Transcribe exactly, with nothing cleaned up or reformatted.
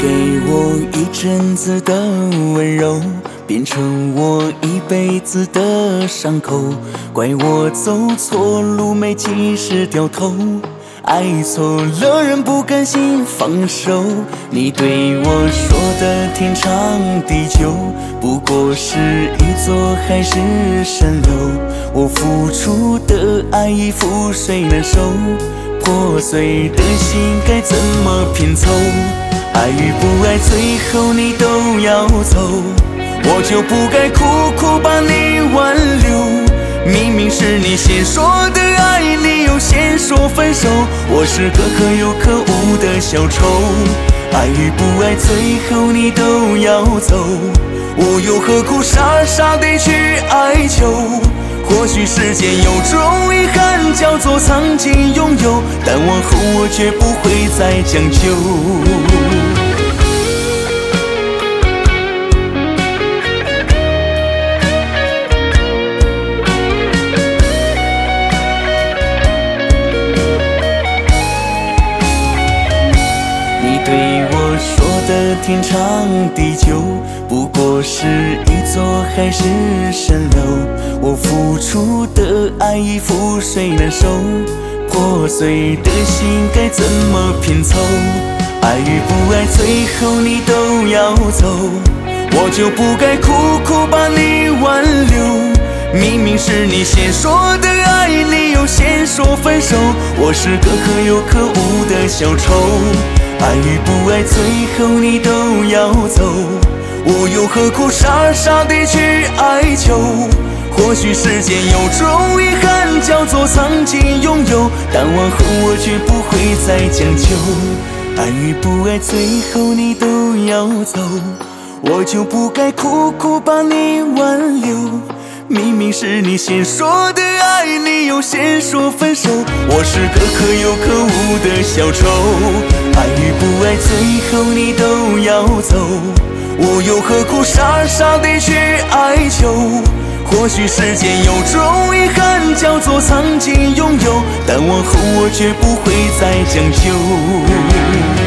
给我一阵子的温柔，变成我一辈子的伤口。怪我走错路，没及时掉头，爱错了人，不甘心放手。你对我说的天长地久，不过是一座海市蜃楼。我付出的爱已覆水难收，破碎的心该怎么拼凑？爱与不爱，最后你都要走，我就不该苦苦把你挽留。明明是你先说的爱，你又先说分手，我是个可有可无的小丑。爱与不爱，最后你都要走，我又何苦傻傻地去哀求？或许世间有种遗憾，叫做曾经拥有，但往后我绝不会再将就。你对我说的天长地久，不过是一座海市蜃楼。我付出的爱已覆水难收，破碎的心该怎么拼凑？爱与不爱，最后你都要走，我就不该苦苦把你挽留。明明是你先说的爱，你又先说分手，我是个可有可无的小丑。爱与不爱，最后你都要走，我又何苦傻傻地去哀求？或许世间有种遗憾，叫做曾经拥有，但往后我绝不会再将就。爱与不爱，最后你都要走，我就不该苦苦把你挽留。明明是你先说的爱，你又先说分手，我是个可有可无的小丑。爱与不爱，最后你都要走，我又何苦傻傻地去哀求？或许世间有种遗憾，叫做曾经拥有，但往后我绝不会再将就。